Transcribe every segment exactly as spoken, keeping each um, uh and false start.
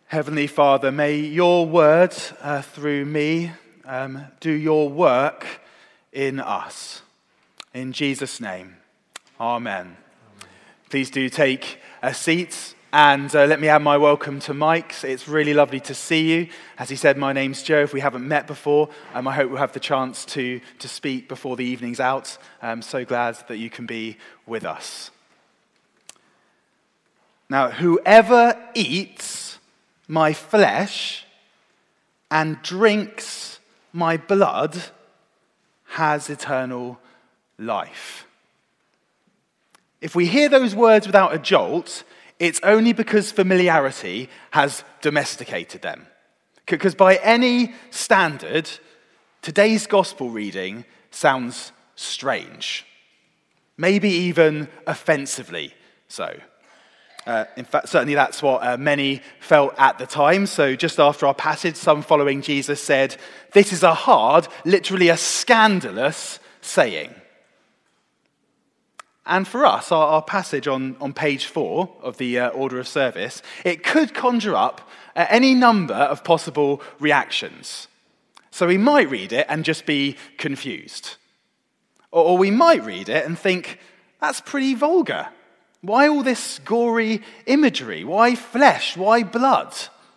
Heavenly Father, may your word uh, through me um, do your work in us. In Jesus' name, amen. Amen. Please do take a seat and uh, let me add my welcome to Mike. It's really lovely to see you. As he said, my name's Joe. If we haven't met before, um, I hope we'll have the chance to, to speak before the evening's out. I'm so glad that you can be with us. Now, whoever eats my flesh and drinks my blood has eternal life. If we hear those words without a jolt, it's only because familiarity has domesticated them. Because by any standard, today's gospel reading sounds strange. Maybe even offensively so. Uh, in fact, certainly that's what uh, many felt at the time. So just after our passage, some following Jesus said, "This is a hard, literally a scandalous saying." And for us, our, our passage on, on page four of the uh, order of service, it could conjure up uh, any number of possible reactions. So we might read it and just be confused. Or, or we might read it and think, that's pretty vulgar. Why all this gory imagery? Why flesh? Why blood?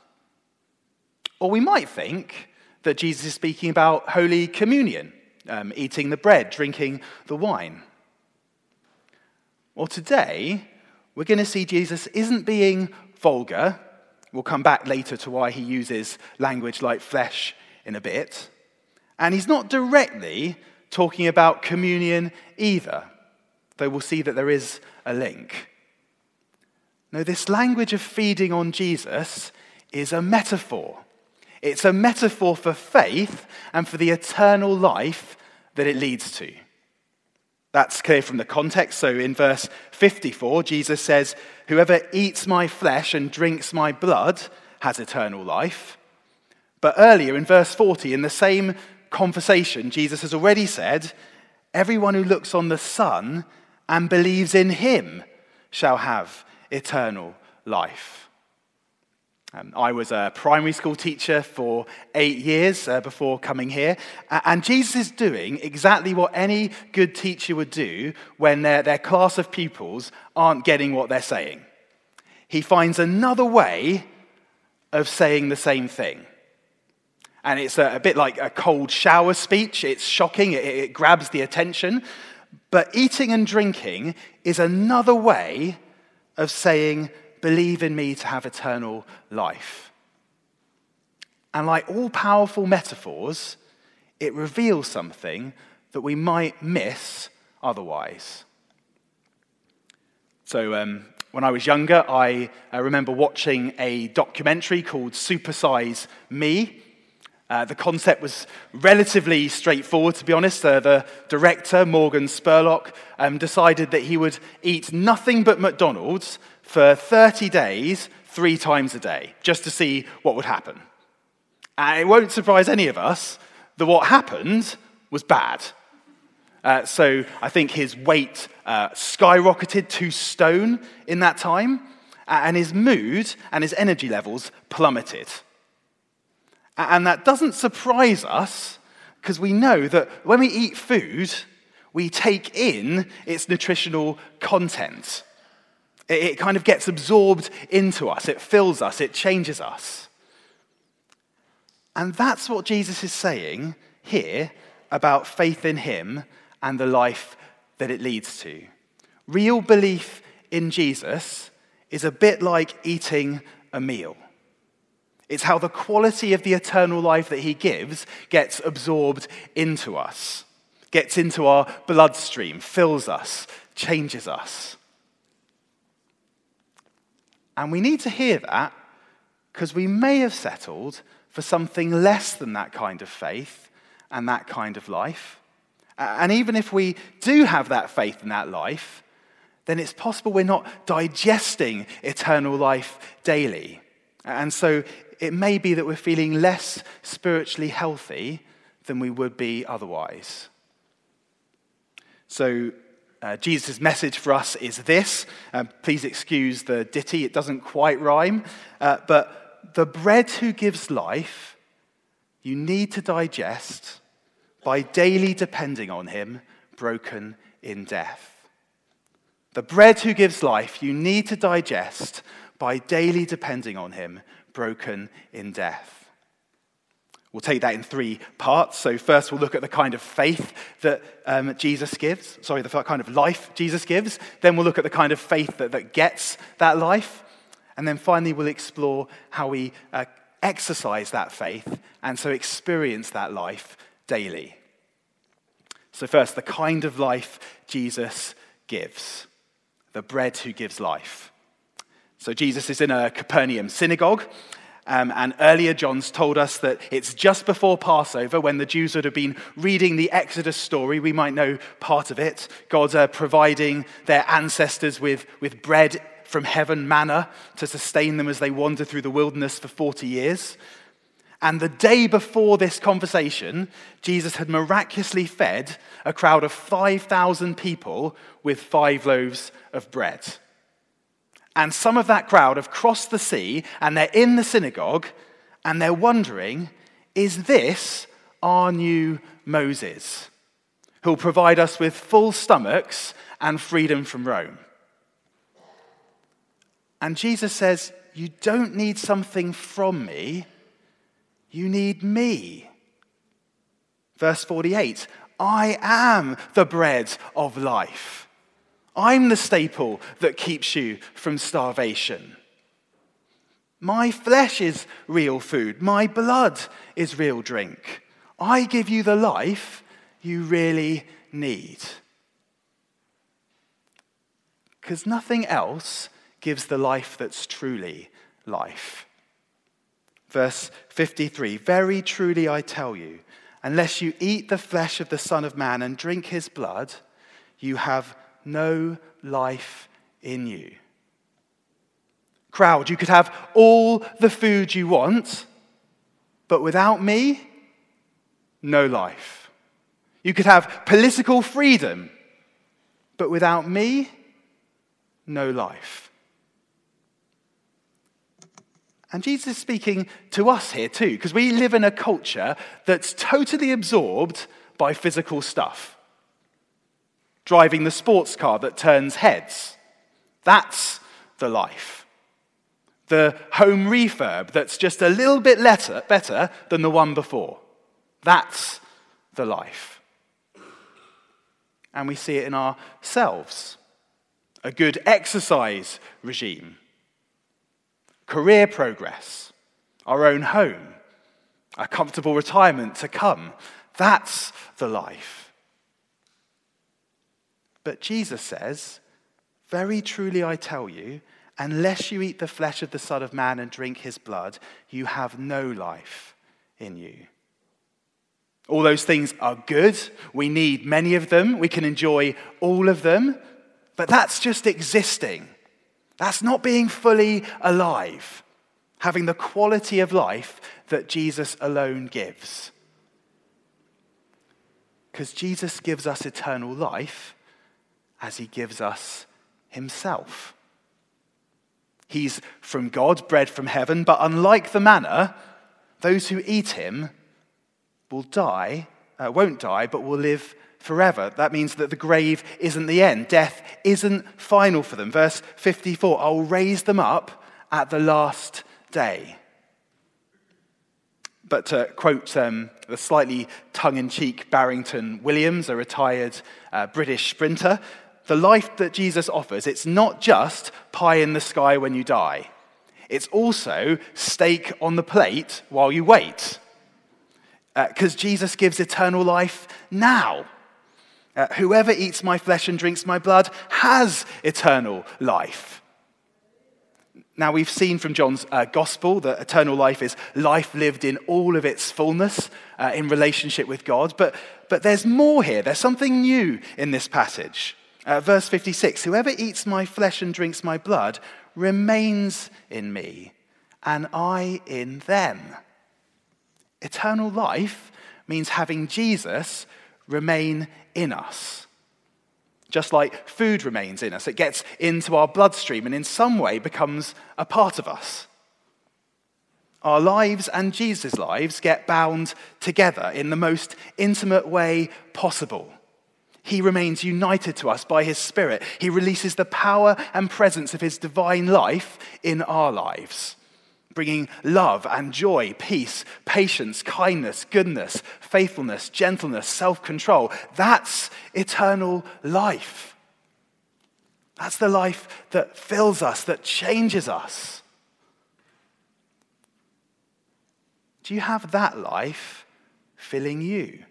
Or we might think that Jesus is speaking about Holy Communion, um, eating the bread, drinking the wine. Well, today, we're going to see Jesus isn't being vulgar. We'll come back later to why he uses language like flesh in a bit. And he's not directly talking about communion either, though we'll see that there is a link. No, this language of feeding on Jesus is a metaphor. It's a metaphor for faith and for the eternal life that it leads to. That's clear from the context. So in verse fifty-four, Jesus says, "Whoever eats my flesh and drinks my blood has eternal life." But earlier in verse forty, in the same conversation, Jesus has already said, "Everyone who looks on the Son and believes in him shall have eternal life." Um, I was a primary school teacher for eight years uh, before coming here, and Jesus is doing exactly what any good teacher would do when their, their class of pupils aren't getting what they're saying. He finds another way of saying the same thing. And it's a, a bit like a cold shower speech. It's shocking, it, it grabs the attention. But eating and drinking is another way of saying, "Believe in me to have eternal life." And like all powerful metaphors, it reveals something that we might miss otherwise. So um, when I was younger, I uh, remember watching a documentary called Super Size Me. Uh, the concept was relatively straightforward, to be honest. Uh, the director, Morgan Spurlock, um, decided that he would eat nothing but McDonald's for thirty days, three times a day, just to see what would happen. And it won't surprise any of us that what happened was bad. Uh, so I think his weight uh, skyrocketed to stone in that time, and his mood and his energy levels plummeted. And that doesn't surprise us, because we know that when we eat food, we take in its nutritional content. It kind of gets absorbed into us. It fills us. It changes us. And that's what Jesus is saying here about faith in him and the life that it leads to. Real belief in Jesus is a bit like eating a meal. It's how the quality of the eternal life that he gives gets absorbed into us, gets into our bloodstream, fills us, changes us. And we need to hear that because we may have settled for something less than that kind of faith and that kind of life. And even if we do have that faith and that life, then it's possible we're not digesting eternal life daily. And so it may be that we're feeling less spiritually healthy than we would be otherwise. So uh, Jesus' message for us is this. Uh, please excuse the ditty, it doesn't quite rhyme. Uh, but the bread who gives life, you need to digest by daily depending on him, broken in death. The bread who gives life, you need to digest by daily depending on him, broken in death. We'll take that in three parts. So first we'll look at the kind of faith that um, Jesus gives. Sorry, the kind of life Jesus gives. Then we'll look at the kind of faith that, that gets that life. And then finally we'll explore how we uh, exercise that faith and so experience that life daily. So first, the kind of life Jesus gives. The bread who gives life. So Jesus is in a Capernaum synagogue. Um, and earlier, John's told us that it's just before Passover when the Jews would have been reading the Exodus story. We might know part of it. God uh, providing their ancestors with, with bread from heaven, manna, to sustain them as they wander through the wilderness for forty years. And the day before this conversation, Jesus had miraculously fed a crowd of five thousand people with five loaves of bread. And some of that crowd have crossed the sea and they're in the synagogue and they're wondering, is this our new Moses, who'll provide us with full stomachs and freedom from Rome? And Jesus says, you don't need something from me, you need me. Verse forty-eight, I am the bread of life. I'm the staple that keeps you from starvation. My flesh is real food. My blood is real drink. I give you the life you really need. Because nothing else gives the life that's truly life. Verse fifty-three, very truly I tell you, unless you eat the flesh of the Son of Man and drink his blood, you have no life in you. Crowd, you could have all the food you want, but without me, no life. You could have political freedom, but without me, no life. And Jesus is speaking to us here too, because we live in a culture that's totally absorbed by physical stuff. Driving the sports car that turns heads. That's the life. The home refurb that's just a little bit better, better than the one before. That's the life. And we see it in ourselves. A good exercise regime. Career progress. Our own home. A comfortable retirement to come. That's the life. But Jesus says, very truly I tell you, unless you eat the flesh of the Son of Man and drink his blood, you have no life in you. All those things are good. We need many of them. We can enjoy all of them. But that's just existing. That's not being fully alive. Having the quality of life that Jesus alone gives. Because Jesus gives us eternal life as he gives us himself. He's from God, bread from heaven, but unlike the manna, those who eat him will die, uh, won't die, but will live forever. That means that the grave isn't the end. Death isn't final for them. Verse fifty-four, I'll raise them up at the last day. But to quote um, the slightly tongue-in-cheek Barrington Williams, a retired uh, British sprinter, the life that Jesus offers, it's not just pie in the sky when you die. It's also steak on the plate while you wait. Because uh, Jesus gives eternal life now. Uh, whoever eats my flesh and drinks my blood has eternal life. Now, we've seen from John's uh, gospel that eternal life is life lived in all of its fullness uh, in relationship with God. But, but there's more here. There's something new in this passage. Uh, verse fifty-six, whoever eats my flesh and drinks my blood remains in me, and I in them. Eternal life means having Jesus remain in us. Just like food remains in us, it gets into our bloodstream and in some way becomes a part of us. Our lives and Jesus' lives get bound together in the most intimate way possible. He remains united to us by his Spirit. He releases the power and presence of his divine life in our lives, bringing love and joy, peace, patience, kindness, goodness, faithfulness, gentleness, self-control. That's eternal life. That's the life that fills us, that changes us. Do you have that life filling you?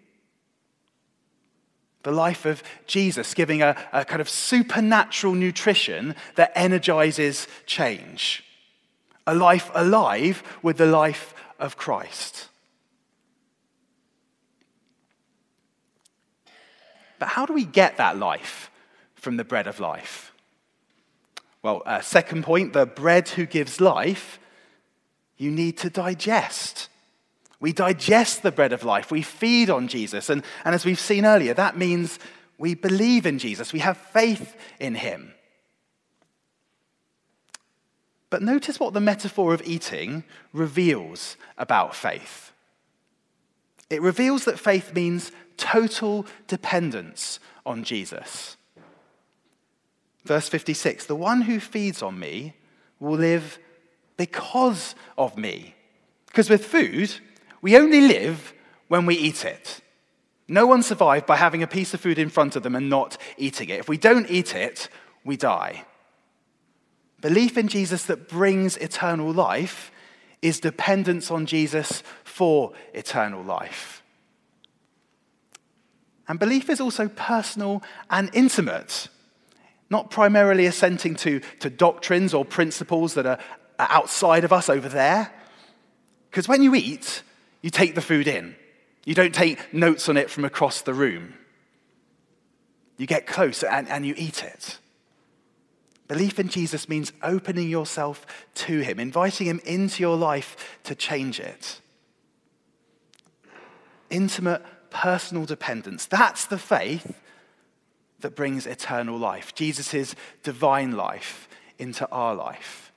The life of Jesus giving a, a kind of supernatural nutrition that energizes change. A life alive with the life of Christ. But how do we get that life from the bread of life? Well, uh, second point, the bread who gives life, you need to digest. We digest the bread of life. We feed on Jesus. And, and as we've seen earlier, that means we believe in Jesus. We have faith in him. But notice what the metaphor of eating reveals about faith. It reveals that faith means total dependence on Jesus. Verse fifty-six, the one who feeds on me will live because of me. Because with food, we only live when we eat it. No one survived by having a piece of food in front of them and not eating it. If we don't eat it, we die. Belief in Jesus that brings eternal life is dependence on Jesus for eternal life. And belief is also personal and intimate, not primarily assenting to, to doctrines or principles that are outside of us over there. Because when you eat, you take the food in. You don't take notes on it from across the room. You get close and, and you eat it. Belief in Jesus means opening yourself to him, inviting him into your life to change it. Intimate, personal dependence. That's the faith that brings eternal life. Jesus' divine life into our life.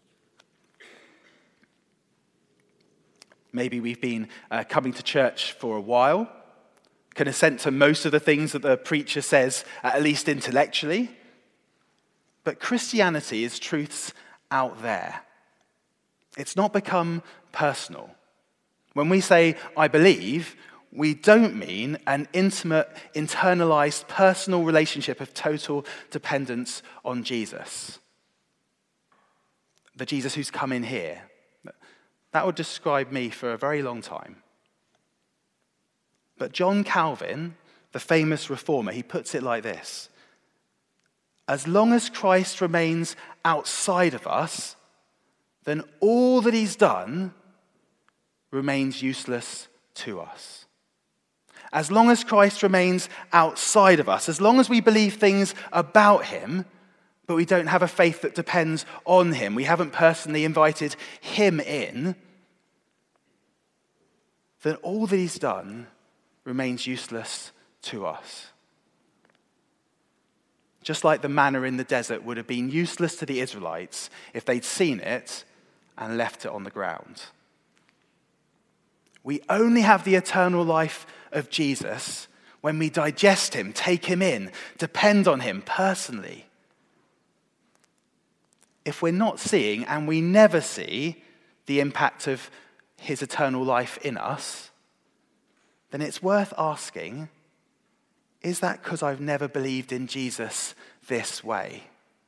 Maybe we've been uh, coming to church for a while, can assent to most of the things that the preacher says, at least intellectually. But Christianity is truths out there. It's not become personal. When we say, I believe, we don't mean an intimate, internalized, personal relationship of total dependence on Jesus. The Jesus who's come in here. That would describe me for a very long time. But John Calvin, the famous reformer, he puts it like this. As long as Christ remains outside of us, then all that he's done remains useless to us. As long as Christ remains outside of us, as long as we believe things about him, but we don't have a faith that depends on him, we haven't personally invited him in, then all that he's done remains useless to us. Just like the manna in the desert would have been useless to the Israelites if they'd seen it and left it on the ground. We only have the eternal life of Jesus when we digest him, take him in, depend on him personally. If we're not seeing, and we never see, the impact of his eternal life in us, then it's worth asking, is that because I've never believed in Jesus this way?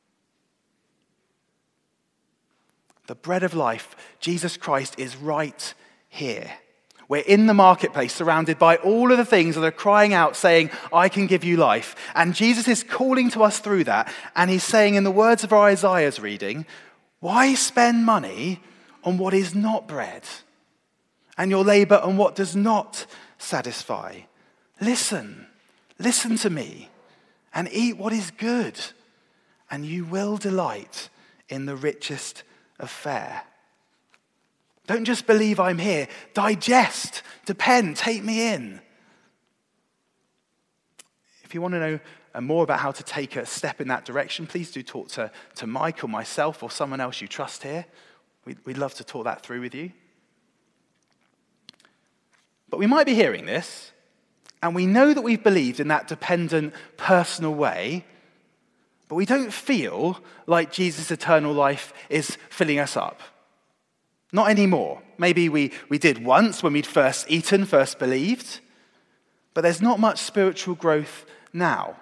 The bread of life, Jesus Christ, is right here. We're in the marketplace, surrounded by all of the things that are crying out, saying, I can give you life. And Jesus is calling to us through that, and he's saying in the words of our Isaiah's reading, why spend money on what is not bread, and your labor on what does not satisfy? Listen, listen to me, and eat what is good, and you will delight in the richest of fare. Don't just believe I'm here. Digest, depend, take me in. If you want to know more about how to take a step in that direction, please do talk to, to Mike or myself or someone else you trust here. We'd, we'd love to talk that through with you. But we might be hearing this, and we know that we've believed in that dependent, personal way, but we don't feel like Jesus' eternal life is filling us up. Not anymore. Maybe we, we did once when we'd first eaten, first believed, but there's not much spiritual growth now.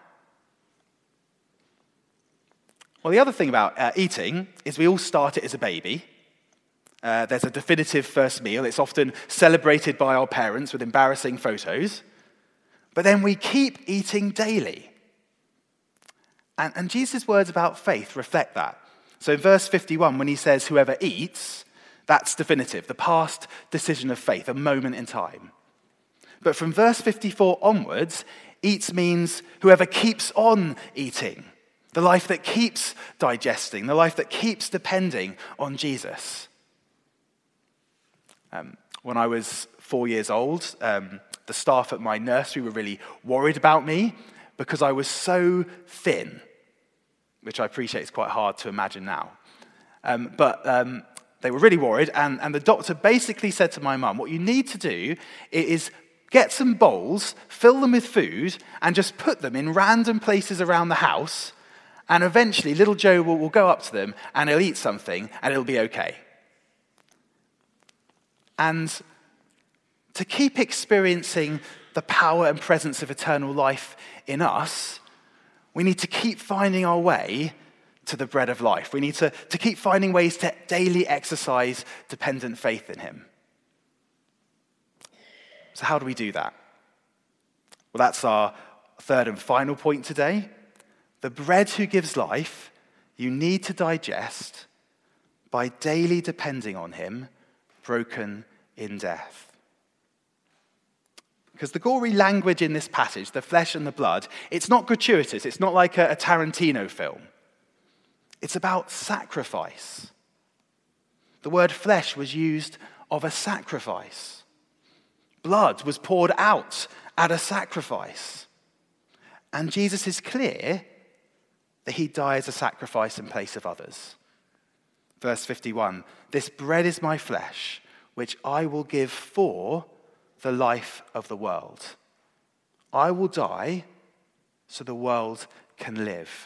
Well, the other thing about uh, eating is we all start it as a baby. Uh, there's a definitive first meal. It's often celebrated by our parents with embarrassing photos. But then we keep eating daily. And, and Jesus' words about faith reflect that. So in verse fifty-one, when he says, whoever eats, that's definitive, the past decision of faith, a moment in time. But from verse fifty-four onwards, eats means whoever keeps on eating, the life that keeps digesting, the life that keeps depending on Jesus. Um, when I was four years old, um, the staff at my nursery were really worried about me because I was so thin, which I appreciate is quite hard to imagine now. Um, but um, they were really worried, and, and the doctor basically said to my mum, what you need to do is get some bowls, fill them with food, and just put them in random places around the house, and eventually little Joe will, will go up to them, and he'll eat something, and it'll be okay. And to keep experiencing the power and presence of eternal life in us, we need to keep finding our way to the bread of life. We need to, to keep finding ways to daily exercise dependent faith in him. So how do we do that? Well, that's our third and final point today. The bread who gives life, you need to digest by daily depending on him, broken in death. Because the gory language in this passage, the flesh and the blood, it's not gratuitous. It's not like a, a Tarantino film. It's about sacrifice. The word flesh was used of a sacrifice. Blood was poured out at a sacrifice. And Jesus is clear that he died as a sacrifice in place of others. Verse fifty-one, this bread is my flesh, which I will give for the life of the world. I will die so the world can live.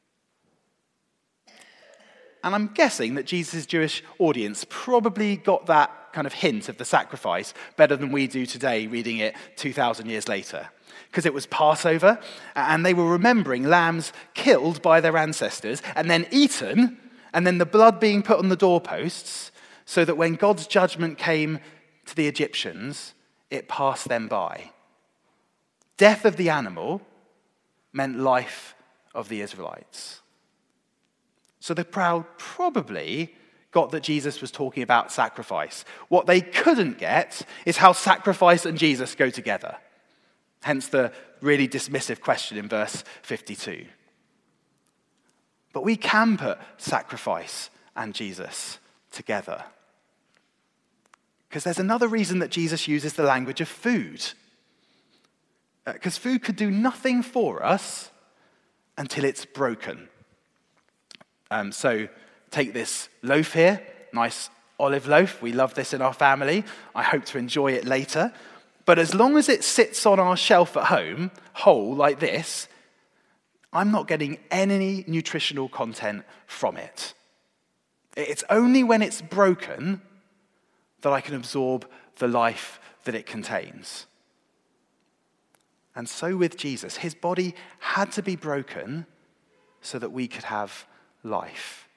And I'm guessing that Jesus' Jewish audience probably got that kind of hint of the sacrifice better than we do today, reading it two thousand years later. Because it was Passover, and they were remembering lambs killed by their ancestors and then eaten, and then the blood being put on the doorposts, so that when God's judgment came to the Egyptians, it passed them by. Death of the animal meant life of the Israelites. So the crowd probably got that Jesus was talking about sacrifice. What they couldn't get is how sacrifice and Jesus go together. Hence the really dismissive question in verse fifty-two. But we can put sacrifice and Jesus together. Because there's another reason that Jesus uses the language of food. Because uh, food could do nothing for us until it's broken. Um, so take this loaf here, nice olive loaf. We love this in our family. I hope to enjoy it later. But as long as it sits on our shelf at home, whole like this, I'm not getting any nutritional content from it. It's only when it's broken that I can absorb the life that it contains. And so with Jesus, his body had to be broken so that we could have life.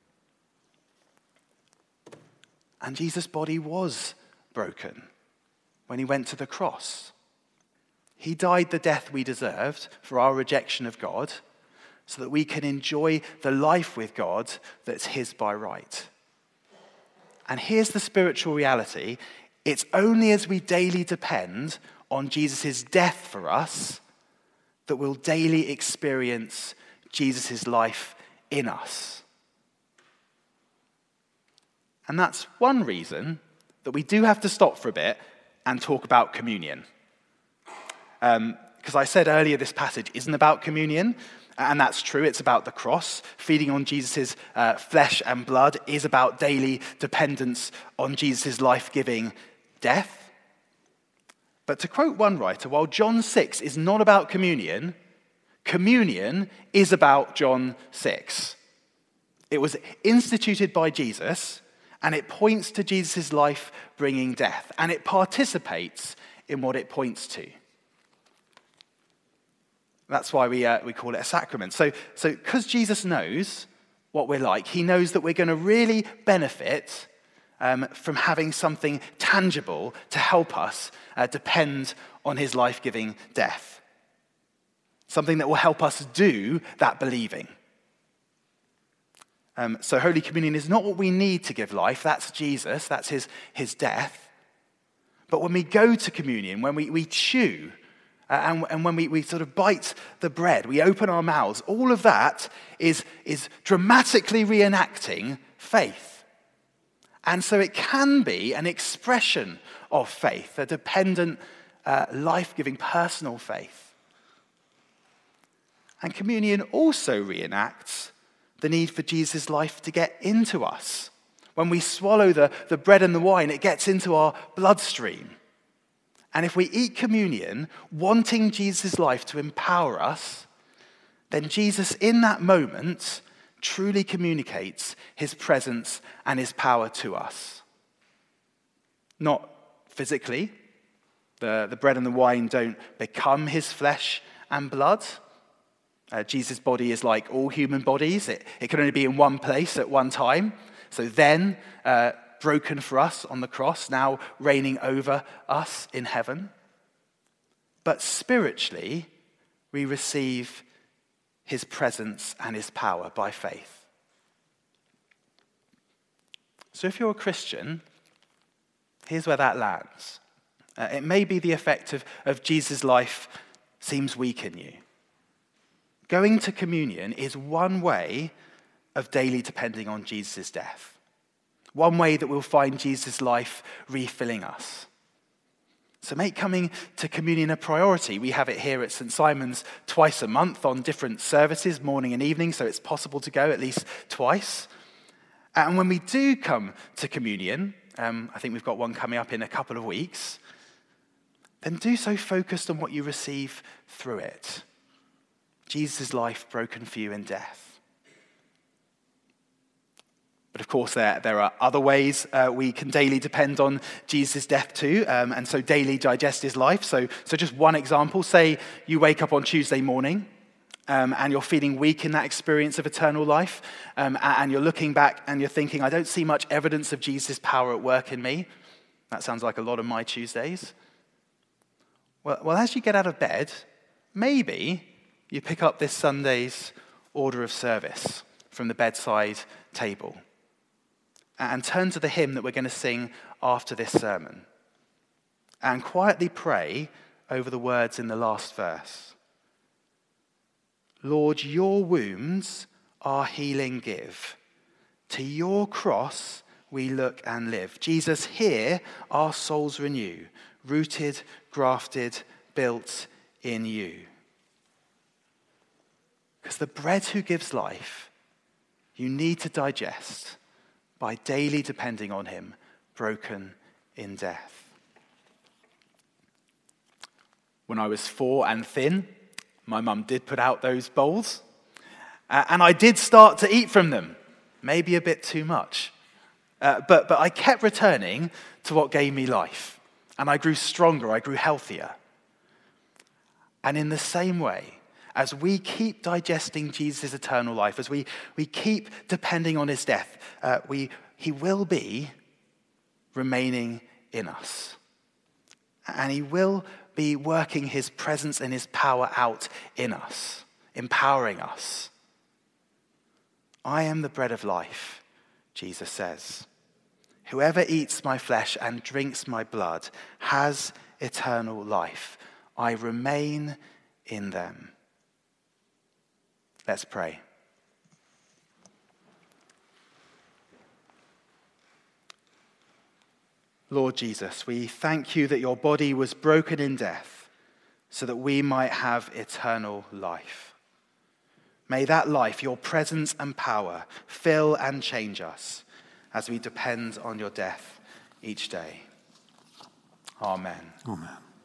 And Jesus' body was broken when he went to the cross. He died the death we deserved for our rejection of God so that we can enjoy the life with God that's his by right. And here's the spiritual reality. It's only as we daily depend on Jesus' death for us that we'll daily experience Jesus' life in us. And that's one reason that we do have to stop for a bit and talk about communion. Um, because I said earlier this passage isn't about communion, and that's true. It's about the cross. Feeding on Jesus' uh, flesh and blood is about daily dependence on Jesus' life-giving death. But to quote one writer, while John six is not about communion, communion is about John six. It was instituted by Jesus, and it points to Jesus' life bringing death, and it participates in what it points to. That's why we uh, we call it a sacrament. So, so because Jesus knows what we're like, he knows that we're going to really benefit um, from having something tangible to help us uh, depend on his life-giving death. Something that will help us do that believing. Um, so Holy Communion is not what we need to give life. That's Jesus. That's his, his death. But when we go to communion, when we, we chew, uh, and, and when we, we sort of bite the bread, we open our mouths, all of that is, is dramatically reenacting faith. And so it can be an expression of faith, a dependent, uh, life-giving, personal faith. And communion also reenacts the need for Jesus' life to get into us. When we swallow the, the bread and the wine, it gets into our bloodstream. And if we eat communion, wanting Jesus' life to empower us, then Jesus in that moment truly communicates his presence and his power to us. Not physically. The, the bread and the wine don't become his flesh and blood. Uh, Jesus' body is like all human bodies. It, it can only be in one place at one time. So then, uh, broken for us on the cross, now reigning over us in heaven. But spiritually, we receive his presence and his power by faith. So if you're a Christian, here's where that lands. Uh, it may be the effect of, of Jesus' life seems weak in you. Going to communion is one way of daily depending on Jesus' death. One way that we'll find Jesus' life refilling us. So make coming to communion a priority. We have it here at Saint Simon's twice a month on different services, morning and evening, so it's possible to go at least twice. And when we do come to communion, um, I think we've got one coming up in a couple of weeks, then do so focused on what you receive through it. Jesus' life broken for you in death. But of course, there, there are other ways uh, we can daily depend on Jesus' death too, um, and so daily digest his life. So, so just one example, say you wake up on Tuesday morning um, and you're feeling weak in that experience of eternal life, um, and you're looking back and you're thinking, I don't see much evidence of Jesus' power at work in me. That sounds like a lot of my Tuesdays. Well, well, as you get out of bed, maybe you pick up this Sunday's order of service from the bedside table and turn to the hymn that we're going to sing after this sermon and quietly pray over the words in the last verse. Lord, your wounds our healing give. To your cross we look and live. Jesus, here our souls renew, rooted, grafted, built in you. Because the bread who gives life, you need to digest by daily depending on him, broken in death. When I was four and thin, my mum did put out those bowls, uh, and I did start to eat from them, maybe a bit too much. Uh, but, but I kept returning to what gave me life, and I grew stronger, I grew healthier. And in the same way, as we keep digesting Jesus' eternal life, as we, we keep depending on his death, uh, we he will be remaining in us. And he will be working his presence and his power out in us, empowering us. I am the bread of life, Jesus says. Whoever eats my flesh and drinks my blood has eternal life. I remain in them. Let's pray. Lord Jesus, we thank you that your body was broken in death so that we might have eternal life. May that life, your presence and power, fill and change us as we depend on your death each day. Amen. Amen.